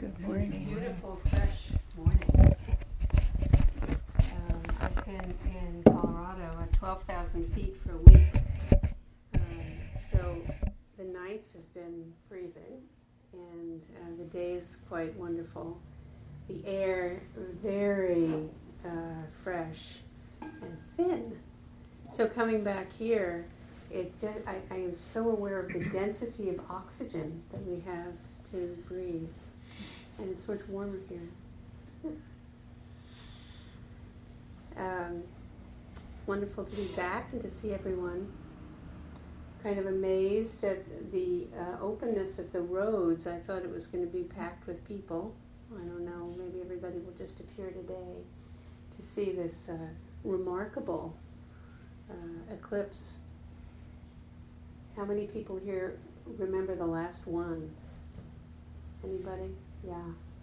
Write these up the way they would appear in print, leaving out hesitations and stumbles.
Good morning. Beautiful, fresh morning. I've been in Colorado at 12,000 feet for a week. So the nights have been freezing and the days quite wonderful. The air very fresh and thin. So coming back here, I am so aware of the density of oxygen that we have to breathe. And it's much warmer here. It's wonderful to be back and to see everyone. Kind of amazed at the openness of the roads. I thought it was going to be packed with people. I don't know, maybe everybody will just appear today to see this remarkable eclipse. How many people here remember the last one? Anybody? Yeah.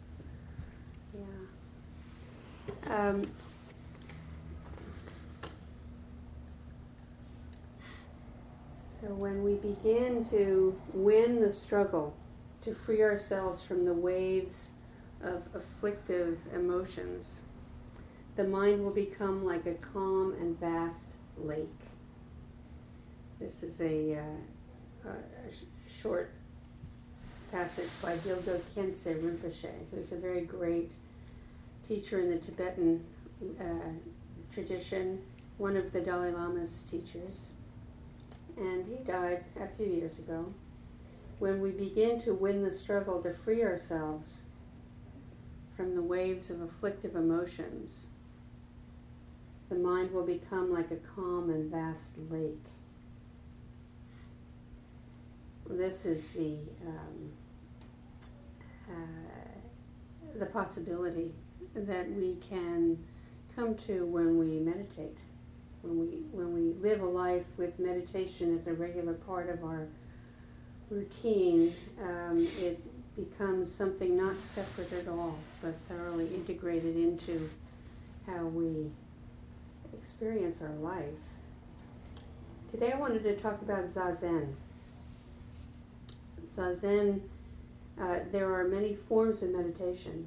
So when we begin to win the struggle, to free ourselves from the waves of afflictive emotions, the mind will become like a calm and vast lake. This is a short passage by Dilgo Khyentse Rinpoche, who's a very great teacher in the Tibetan tradition, one of the Dalai Lama's teachers. And he died a few years ago. When we begin to win the struggle to free ourselves from the waves of afflictive emotions, the mind will become like a calm and vast lake. This is the possibility that we can come to when we meditate. When we live a life with meditation as a regular part of our routine, it becomes something not separate at all, but thoroughly integrated into how we experience our life. Today I wanted to talk about Zazen. Zazen, there are many forms of meditation.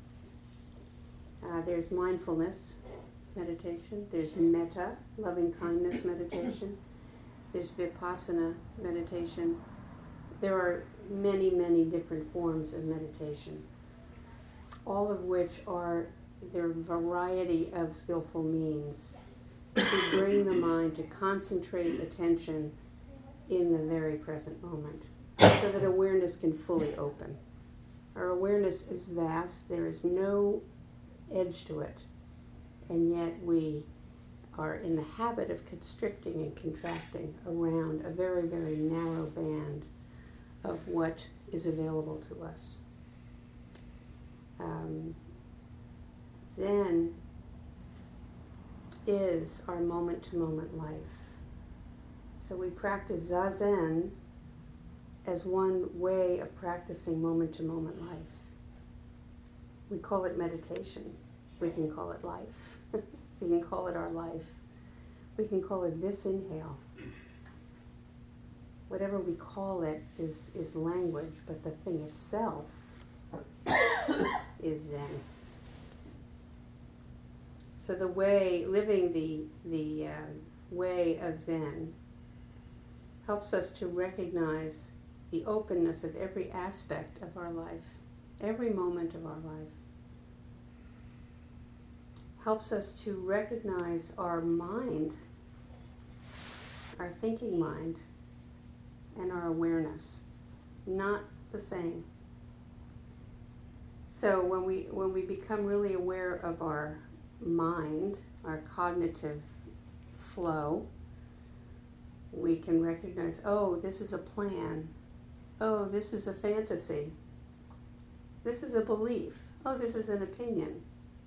There's mindfulness meditation, there's metta, loving kindness meditation, there's vipassana meditation. There are many, many different forms of meditation, all of which are their variety of skillful means to bring the mind to concentrate attention in the very present moment, so that awareness can fully open. Our awareness is vast, there is no edge to it, and yet we are in the habit of constricting and contracting around a very, very narrow band of what is available to us. Zen is our moment-to-moment life. So we practice Zazen as one way of practicing moment-to-moment life. We call it meditation. We can call it life. We can call it our life. We can call it this inhale. Whatever we call it is language, but the thing itself is Zen. So the way, living the way of Zen helps us to recognize the openness of every aspect of our life, every moment of our life. Helps us to recognize our mind, our thinking mind, and our awareness, not the same. So when we become really aware of our mind, our cognitive flow, we can recognize, oh, this is a plan. Oh, this is a fantasy. This is a belief. Oh, this is an opinion.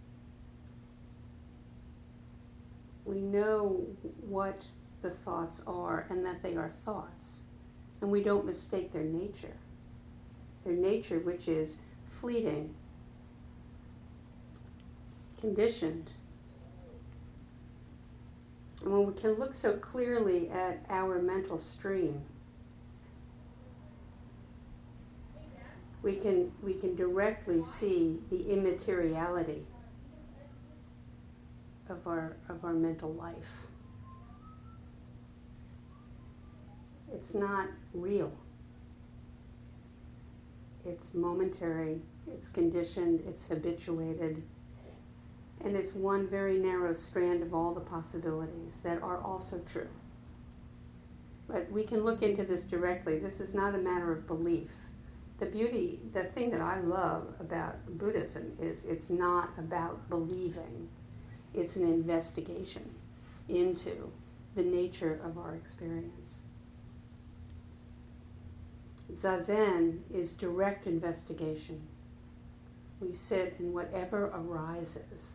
We know what the thoughts are and that they are thoughts. And we don't mistake their nature. Their nature, which is fleeting, conditioned. And when we can look so clearly at our mental stream, we can directly see the immateriality of our mental life. It's not real. It's momentary, it's conditioned, it's habituated, and it's one very narrow strand of all the possibilities that are also true. But we can look into this directly. This is not a matter of belief. The thing that I love about Buddhism is it's not about believing. It's an investigation into the nature of our experience. Zazen is direct investigation. We sit in whatever arises.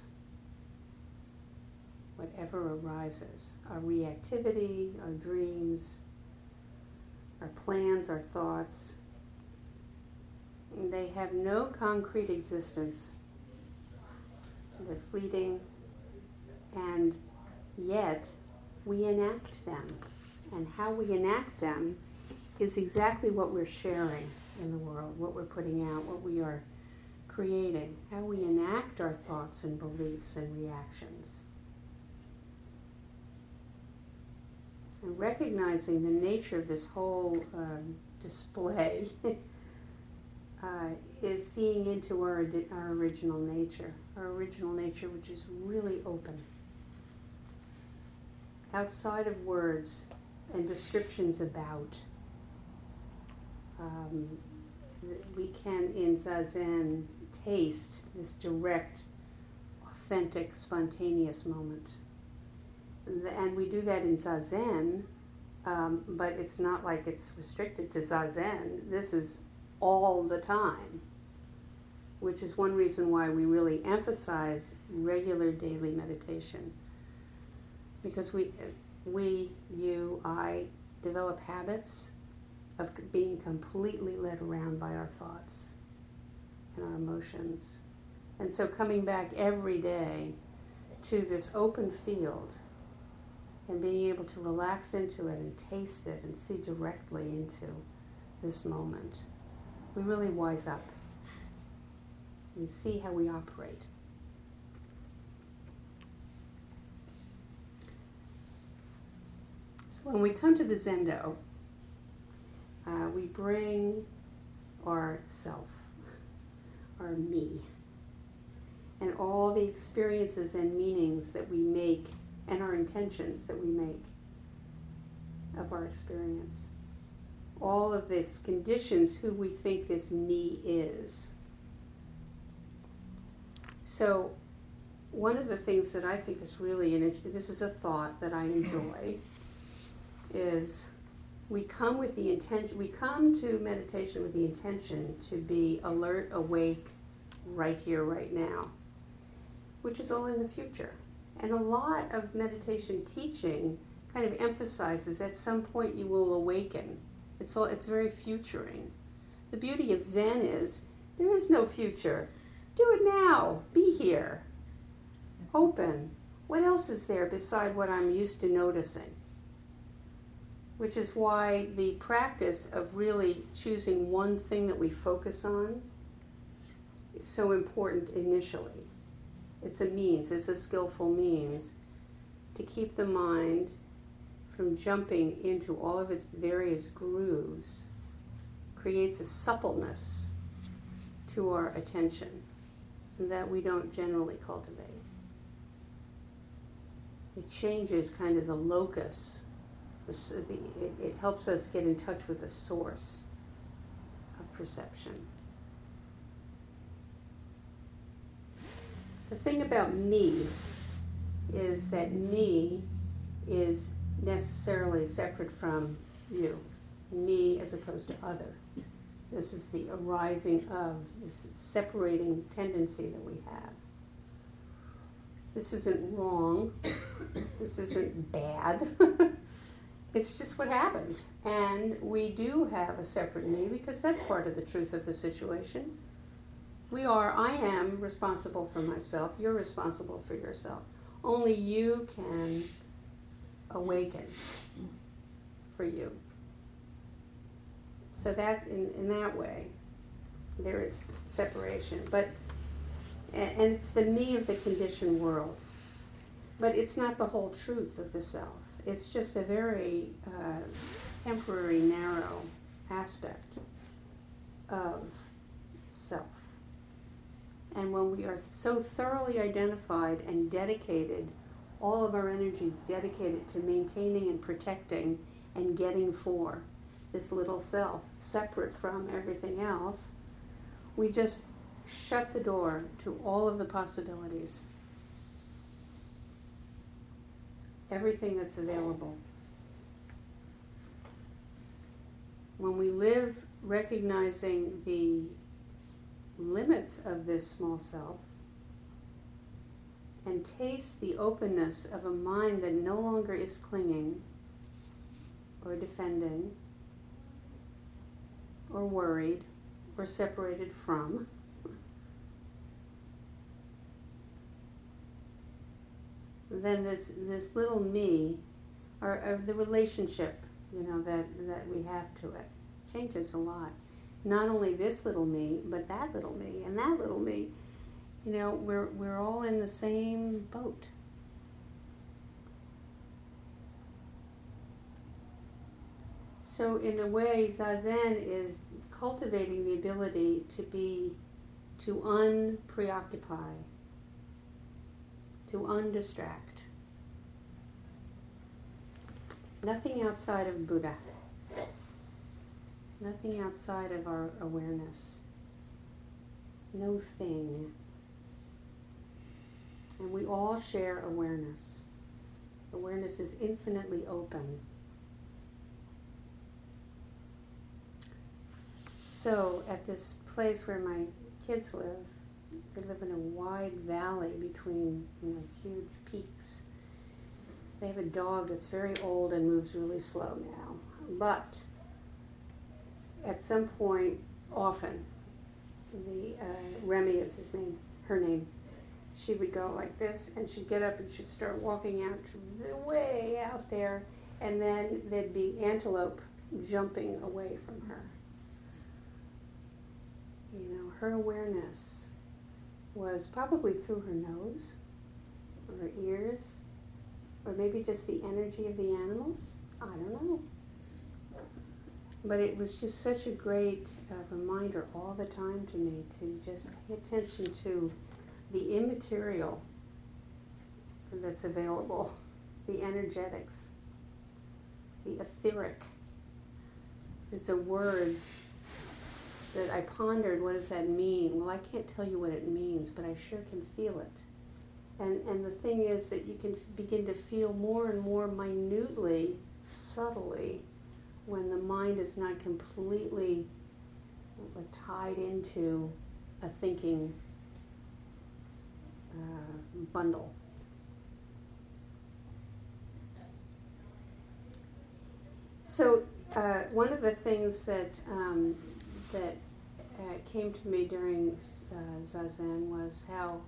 Whatever arises. Our reactivity, our dreams, our plans, our thoughts. They have no concrete existence. They're fleeting, and yet we enact them. And how we enact them is exactly what we're sharing in the world, what we're putting out, what we are creating, how we enact our thoughts and beliefs and reactions. And recognizing the nature of this whole display is seeing into our original nature, which is really open. Outside of words and descriptions about, we can in Zazen taste this direct, authentic, spontaneous moment. And we do that in Zazen, but it's not like it's restricted to Zazen. This is all the time, which is one reason why we really emphasize regular daily meditation. Because I develop habits of being completely led around by our thoughts and our emotions. And so coming back every day to this open field and being able to relax into it and taste it and see directly into this moment, we really wise up. We see how we operate. So when we come to the Zendo, we bring our self, our me, and all the experiences and meanings that we make and our intentions that we make of our experience. All of this conditions who we think this me is. So one of the things that I think is really, this is a thought that I enjoy, is we come to meditation with the intention to be alert, awake, right here, right now, which is all in the future. And a lot of meditation teaching kind of emphasizes at some point you will awaken. It's very futuring. The beauty of Zen is there is no future. Do it now. Be here. Open. What else is there beside what I'm used to noticing? Which is why the practice of really choosing one thing that we focus on is so important initially. It's a skillful means to keep the mind from jumping into all of its various grooves, creates a suppleness to our attention that we don't generally cultivate. It changes kind of the locus. It helps us get in touch with the source of perception. The thing about me is that me is necessarily separate from you, me as opposed to other. This is the arising of this separating tendency that we have. This isn't wrong. This isn't bad. It's just what happens. And we do have a separate me because that's part of the truth of the situation. I am responsible for myself. You're responsible for yourself. Only you can awaken for you. So that, in that way, there is separation. But and it's the me of the conditioned world. But it's not the whole truth of the self. It's just a very temporary, narrow aspect of self. And when we are so thoroughly identified and dedicated, all of our energies dedicated to maintaining and protecting and getting for this little self, separate from everything else, we just shut the door to all of the possibilities. Everything that's available. When we live recognizing the limits of this small self and taste the openness of a mind that no longer is clinging or defending or worried or separated from, then this little me, or the relationship, that we have to it, changes a lot. Not only this little me, but that little me and that little me. We're all in the same boat. So in a way, Zazen is cultivating the ability to unpreoccupy, to undistract. Nothing outside of Buddha. Nothing outside of our awareness. No thing. And we all share awareness. Awareness is infinitely open. So at this place where my kids live, they live in a wide valley between huge peaks. They have a dog that's very old and moves really slow now. But at some point, often, Remy is her name, she would go like this, and she'd get up and she'd start walking out to the way out there, and then there'd be antelope jumping away from her. Her awareness was probably through her nose, or her ears, or maybe just the energy of the animals. I don't know. But it was just such a great reminder all the time to me to just pay attention to the immaterial that's available, the energetics, the etheric. It's the words that I pondered, what does that mean? Well, I can't tell you what it means, but I sure can feel it. And the thing is that you can begin to feel more and more minutely, subtly, when the mind is not completely tied into a thinking bundle. So one of the things that came to me during Zazen was how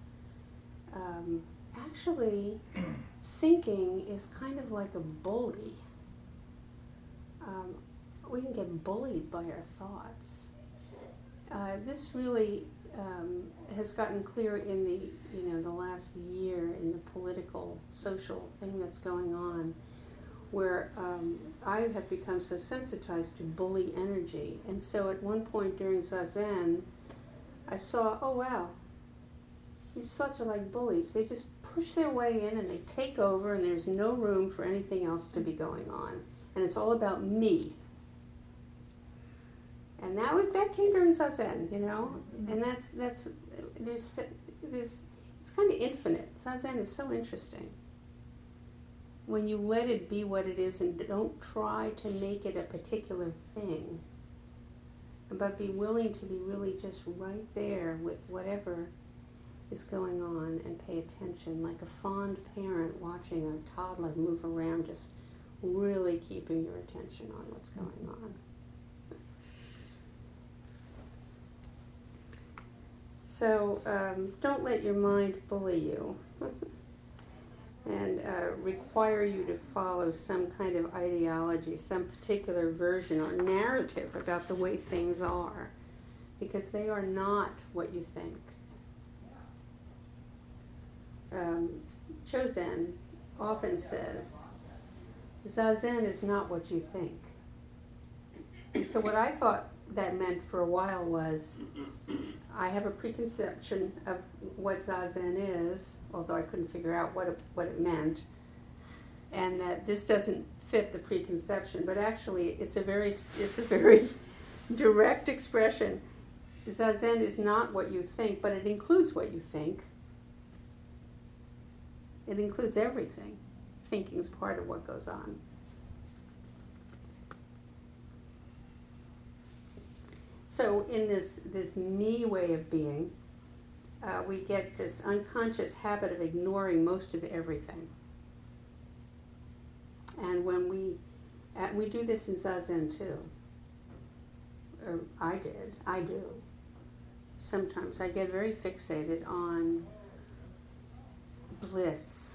actually thinking is kind of like a bully. We can get bullied by our thoughts. This really has gotten clear in the last year in the political, social thing that's going on, where I have become so sensitized to bully energy. And so at one point during Zazen, I saw, oh wow, these thoughts are like bullies. They just push their way in and they take over, and there's no room for anything else to be going on. And it's all about me. And that came during Zazen, and that's there's it's kind of infinite. Zazen is so interesting. When you let it be what it is and don't try to make it a particular thing, but be willing to be really just right there with whatever is going on and pay attention, like a fond parent watching a toddler move around, just really keeping your attention on what's going on. So don't let your mind bully you and require you to follow some kind of ideology, some particular version or narrative about the way things are. because they are not what you think. Chozen often says, Zazen is not what you think. And so what I thought that meant for a while was, I have a preconception of what Zazen is, although I couldn't figure out what it meant, and that this doesn't fit the preconception. But actually, it's a very direct expression. Zazen is not what you think, but it includes what you think. It includes everything. Thinking is part of what goes on. So in this me way of being, we get this unconscious habit of ignoring most of everything. And when we do this in Zazen too. Or I do. Sometimes I get very fixated on bliss,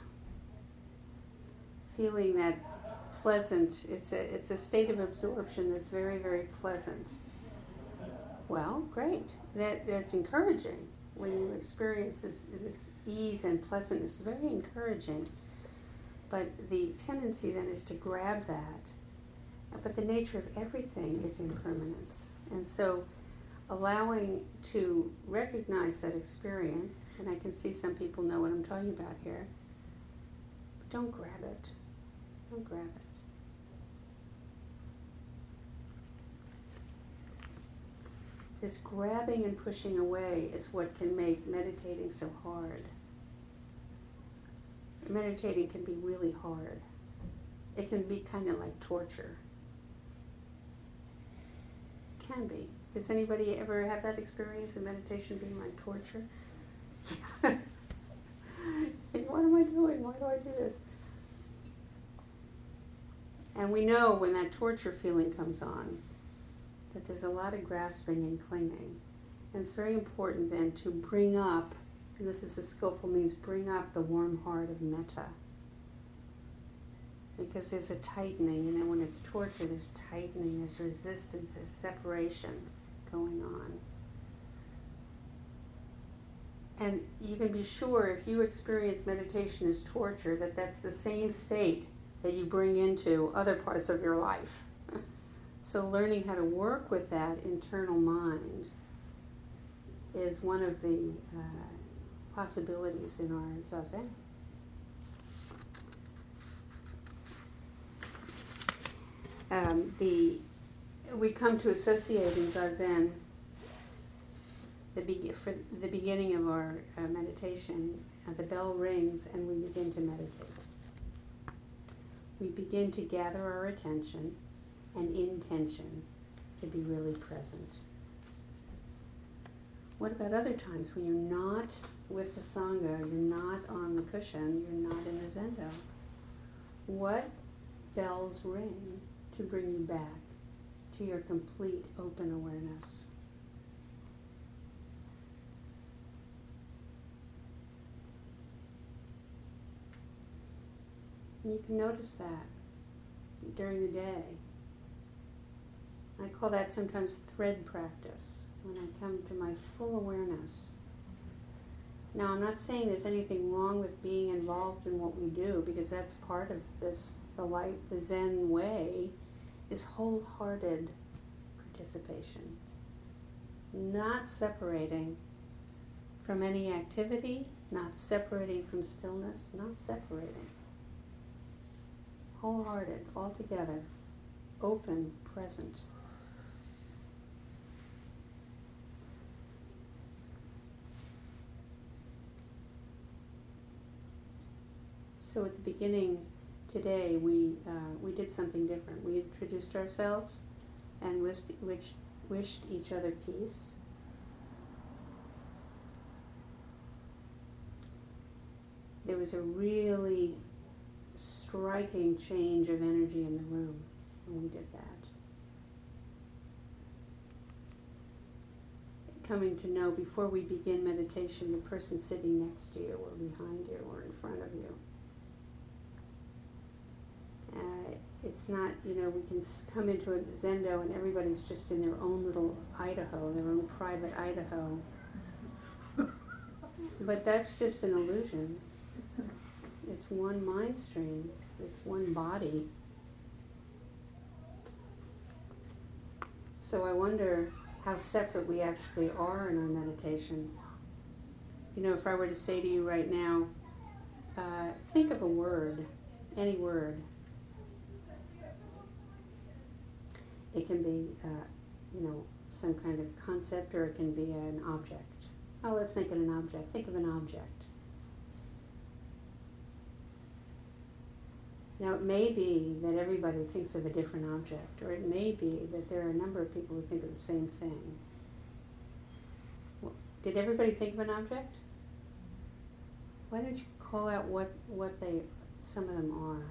feeling that pleasant. It's a state of absorption that's very, very pleasant. Well, great. That's encouraging. When you experience this ease and pleasantness, very encouraging. But the tendency then is to grab that. But the nature of everything is impermanence. And so allowing to recognize that experience, and I can see some people know what I'm talking about here, but don't grab it. Don't grab it. This grabbing and pushing away is what can make meditating so hard. Meditating can be really hard. It can be kind of like torture. It can be. Does anybody ever have that experience of meditation being like torture? What am I doing? Why do I do this? And we know when that torture feeling comes on, that there's a lot of grasping and clinging. And it's very important then to bring up, and this is a skillful means, bring up the warm heart of metta. Because there's a tightening, and then when it's torture, there's tightening, there's resistance, there's separation going on. And you can be sure if you experience meditation as torture, that that's the same state that you bring into other parts of your life. So learning how to work with that internal mind is one of the possibilities in our Zazen. We come to associate in Zazen for the beginning of our meditation. The bell rings and we begin to meditate. We begin to gather our attention and intention to be really present. What about other times when you're not with the Sangha, you're not on the cushion, you're not in the Zendo? What bells ring to bring you back to your complete open awareness? And you can notice that during the day. I call that sometimes thread practice, when I come to my full awareness. Now, I'm not saying there's anything wrong with being involved in what we do, because that's part of this. The Zen way is wholehearted participation, not separating from any activity, not separating from stillness, not separating. Wholehearted, all together, open, present. So at the beginning today, we did something different. We introduced ourselves and wished each other peace. There was a really striking change of energy in the room when we did that. Coming to know before we begin meditation, the person sitting next to you or behind you or in front of you. it's not, we can come into a zendo and everybody's just in their own little Idaho, their own private Idaho. But that's just an illusion. It's one mind stream. It's one body. So I wonder how separate we actually are in our meditation. If I were to say to you right now, think of a word, any word. It can be, some kind of concept, or it can be an object. Oh, let's make it an object. Think of an object. Now, it may be that everybody thinks of a different object, or it may be that there are a number of people who think of the same thing. Did everybody think of an object? Why don't you call out what some of them are?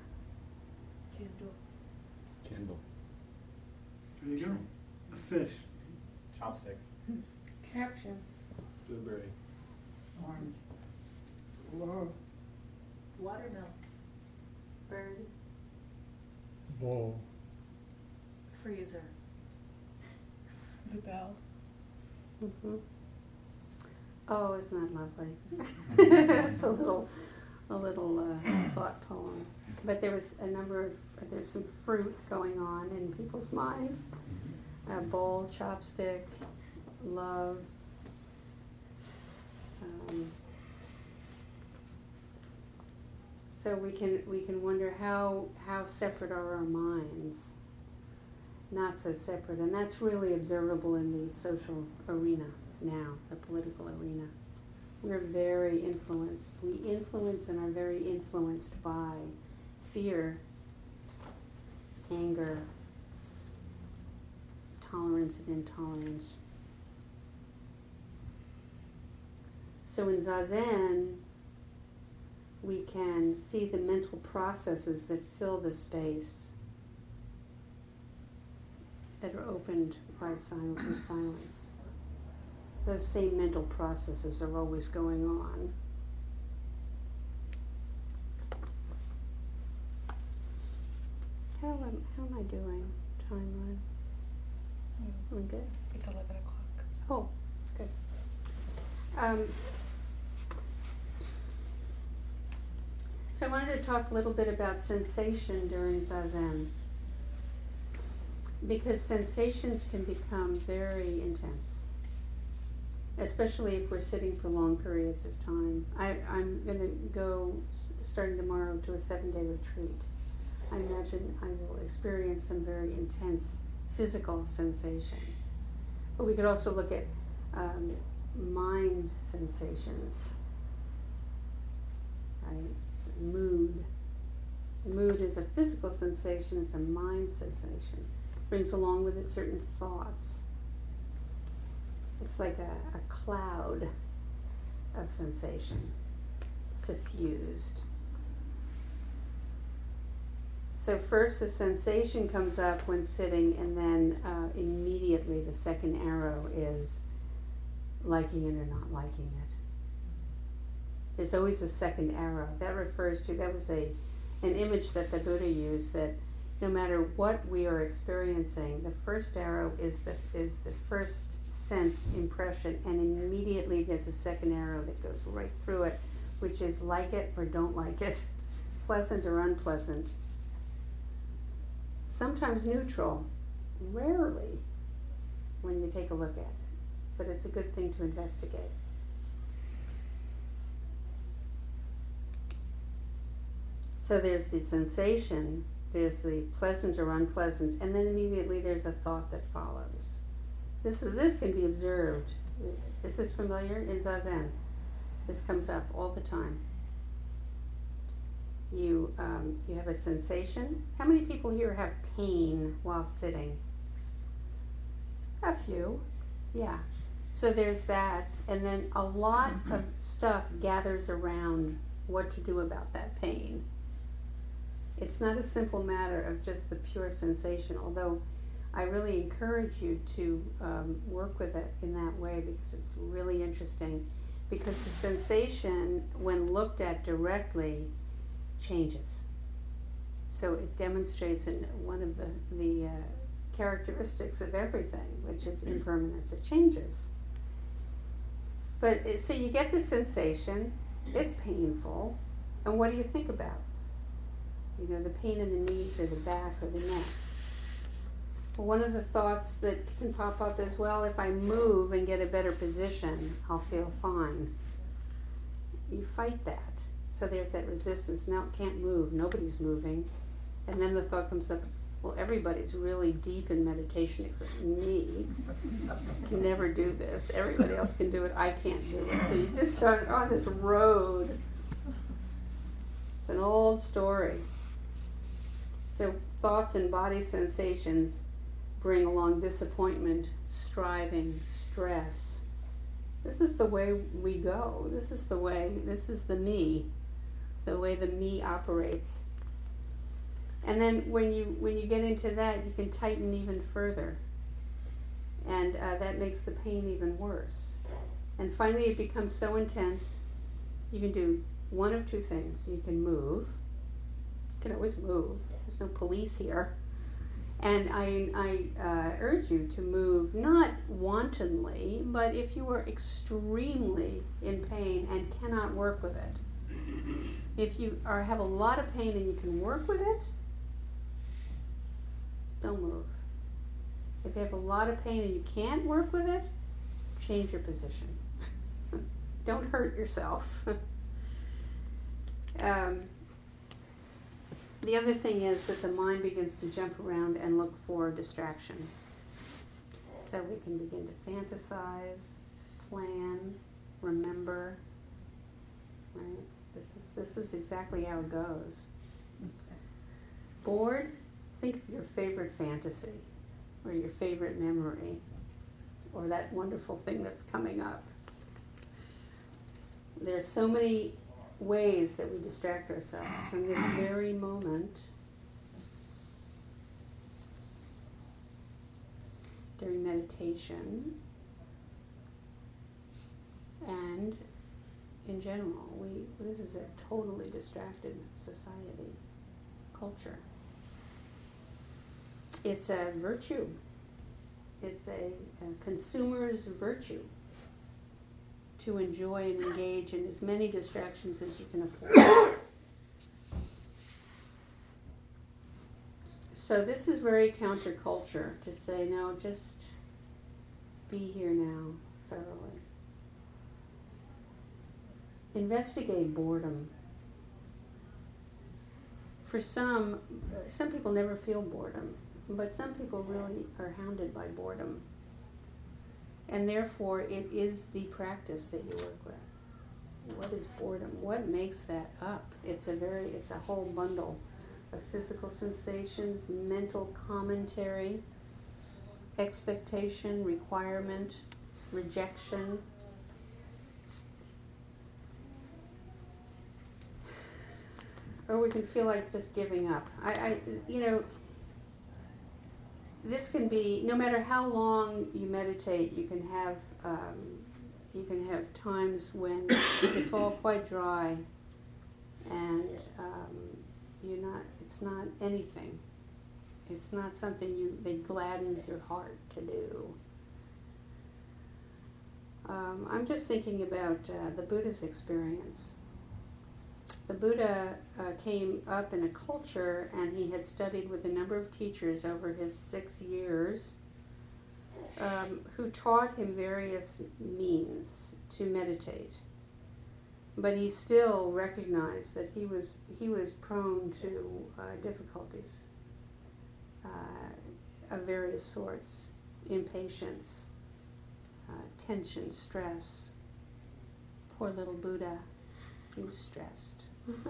Candle. There you go. A fish. Chopsticks. Caption. Blueberry. Orange. Love. Watermelon. Bird. Ball. Freezer. The bell. Mm-hmm. Oh, isn't that lovely? It's a little thought poem. But there's some fruit going on in people's minds. A bowl, chopstick, love. So we can wonder how separate are our minds. Not so separate, and that's really observable in the social arena now, the political arena. We're very influenced. We influence and are very influenced by fear, anger, tolerance and intolerance. So in Zazen, we can see the mental processes that fill the space that are opened by silence. Those same mental processes are always going on. How am I doing timeline? I'm good? It's 11 o'clock. Oh, that's good. So I wanted to talk a little bit about sensation during Zazen, because sensations can become very intense, especially if we're sitting for long periods of time. I'm going to go, starting tomorrow, to a 7-day retreat. I imagine I will experience some very intense physical sensation. But we could also look at mind sensations, right? Mood. Mood is a physical sensation, it's a mind sensation. Brings along with it certain thoughts. It's like a cloud of sensation, suffused. So first the sensation comes up when sitting, and then immediately the second arrow is liking it or not liking it. There's always a second arrow. That refers to, that was an image that the Buddha used, that no matter what we are experiencing, the first arrow is the first sense impression, and immediately there's a second arrow that goes right through it, which is like it or don't like it, pleasant or unpleasant. Sometimes neutral, rarely when you take a look at it, but it's a good thing to investigate. So there's the sensation, there's the pleasant or unpleasant, and then immediately there's a thought that follows. This can be observed. Is this familiar? In Zazen, this comes up all the time. You have a sensation. How many people here have pain while sitting? A few, yeah. So there's that, and then a lot of stuff gathers around what to do about that pain. It's not a simple matter of just the pure sensation, although I really encourage you to work with it in that way, because it's really interesting. Because the sensation, when looked at directly, changes. So it demonstrates one of the characteristics of everything, which is impermanence. It changes. But so you get the sensation, it's painful, and what do you think about? You know, the pain in the knees or the back or the neck. Well, one of the thoughts that can pop up is, well, if I move and get a better position, I'll feel fine. You fight that. So there's that resistance. Now it can't move. Nobody's moving. And then the thought comes up, well, everybody's really deep in meditation except me. Can never do this. Everybody else can do it. I can't do it. So you just start on this road. It's an old story. So thoughts and body sensations bring along disappointment, striving, stress. This is the way we go. This is the me, the way the me operates. And then when you get into that, you can tighten even further. And that makes the pain even worse. And finally it becomes so intense, you can do one of two things. You can move. You can always move. There's no police here. And I urge you to move, not wantonly, but if you are extremely in pain and cannot work with it. If you have a lot of pain and you can work with it, don't move. If you have a lot of pain and you can't work with it, change your position. Don't hurt yourself. The other thing is that the mind begins to jump around and look for distraction. So we can begin to fantasize, plan, remember. Right? This is exactly how it goes. Bored? Think of your favorite fantasy, or your favorite memory, or that wonderful thing that's coming up. There's so many ways that we distract ourselves from this very moment. During meditation and in general, this is a totally distracted society, culture. It's a virtue. It's a consumer's virtue to enjoy and engage in as many distractions as you can afford. So this is very counterculture to say, no, just be here now thoroughly. Investigate boredom. For some people never feel boredom, but some people really are hounded by boredom. And therefore, it is the practice that you work with. What is boredom? What makes that up? It's a whole bundle of physical sensations, mental commentary, expectation, requirement, rejection. Or we can feel like just giving up. This can be, no matter how long you meditate, you can have times when it's all quite dry and it's not anything. It's not something that gladdens your heart to do. I'm just thinking about the Buddha's experience. The Buddha came up in a culture, and he had studied with a number of teachers over his 6 years who taught him various means to meditate. But he still recognized that he was prone to difficulties of various sorts, impatience, tension, stress. Poor little Buddha, he was stressed.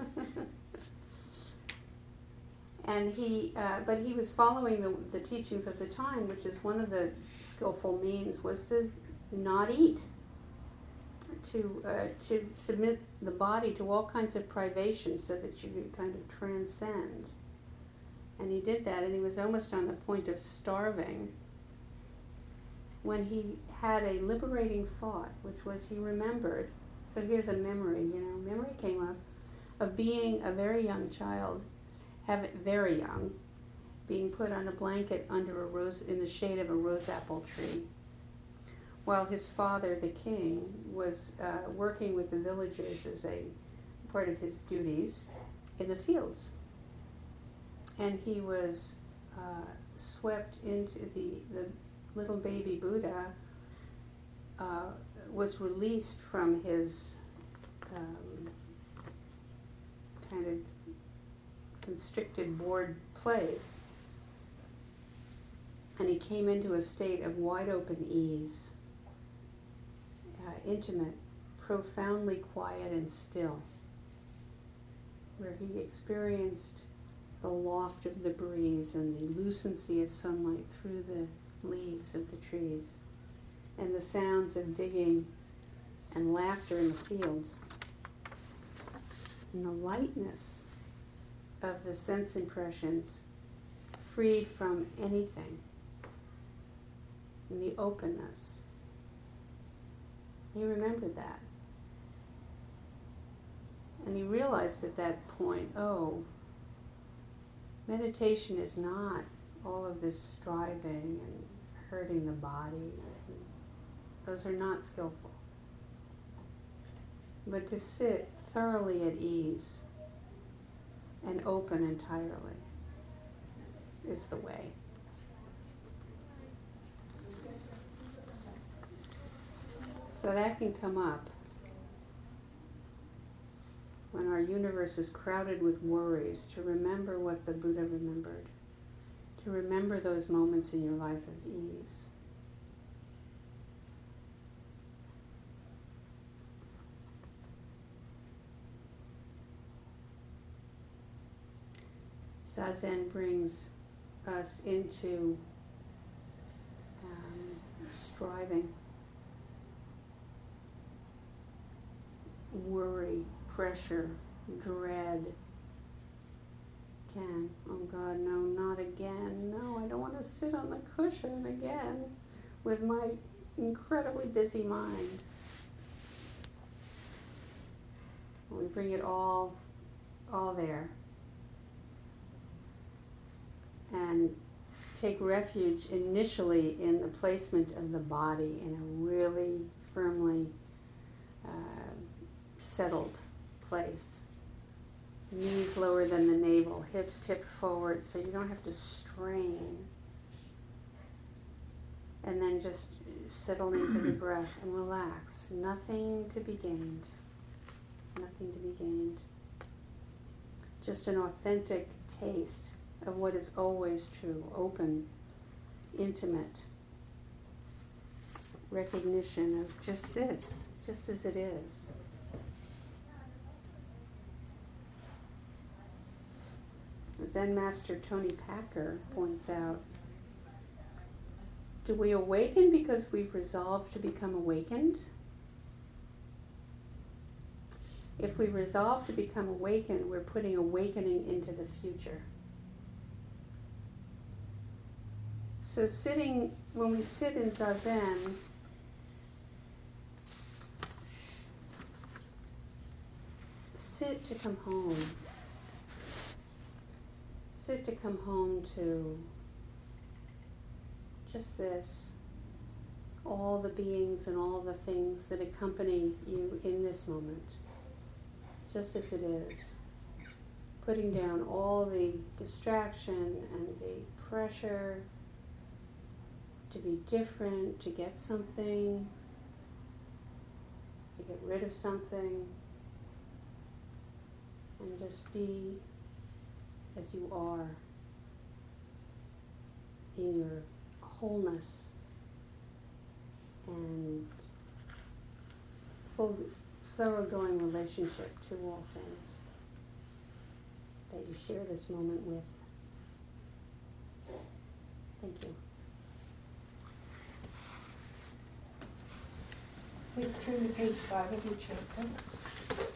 And but he was following the teachings of the time, which is one of the skillful means was to not eat, to submit the body to all kinds of privations so that you could kind of transcend. And he did that, and he was almost on the point of starving when he had a liberating thought, which was he remembered. So here's a memory, memory came up of being a very young child have it very young, being put on a blanket under a rose in the shade of a rose apple tree, while his father, the king, was working with the villagers as a part of his duties in the fields. And he was swept into the little baby Buddha was released from his kind of constricted, bored place, and he came into a state of wide open ease, intimate, profoundly quiet and still, where he experienced the loft of the breeze and the lucency of sunlight through the leaves of the trees, and the sounds of digging and laughter in the fields, and the lightness of the sense impressions freed from anything, and the openness. He remembered that. And he realized at that point, oh, meditation is not all of this striving and hurting the body. Those are not skillful. But to sit thoroughly at ease and open entirely is the way. So that can come up when our universe is crowded with worries, to remember what the Buddha remembered, to remember those moments in your life of ease. Zazen brings us into striving, worry, pressure, dread. Again, oh God, no, not again. No, I don't want to sit on the cushion again with my incredibly busy mind. We bring it all there. And take refuge initially in the placement of the body in a really firmly settled place. Knees lower than the navel, hips tipped forward so you don't have to strain. And then just settle into the breath and relax. Nothing to be gained. Nothing to be gained. Just an authentic taste of what is always true, open, intimate recognition of just this, just as it is. Zen Master Tony Packer points out, do we awaken because we've resolved to become awakened? If we resolve to become awakened, we're putting awakening into the future. So when we sit in Zazen, sit to come home. Sit to come home to just this, all the beings and all the things that accompany you in this moment, just as it is. Putting down all the distraction and the pressure to be different, to get something, to get rid of something, and just be as you are in your wholeness and full, thoroughgoing relationship to all things that you share this moment with. Thank you. Please turn to page 5 of your chapter.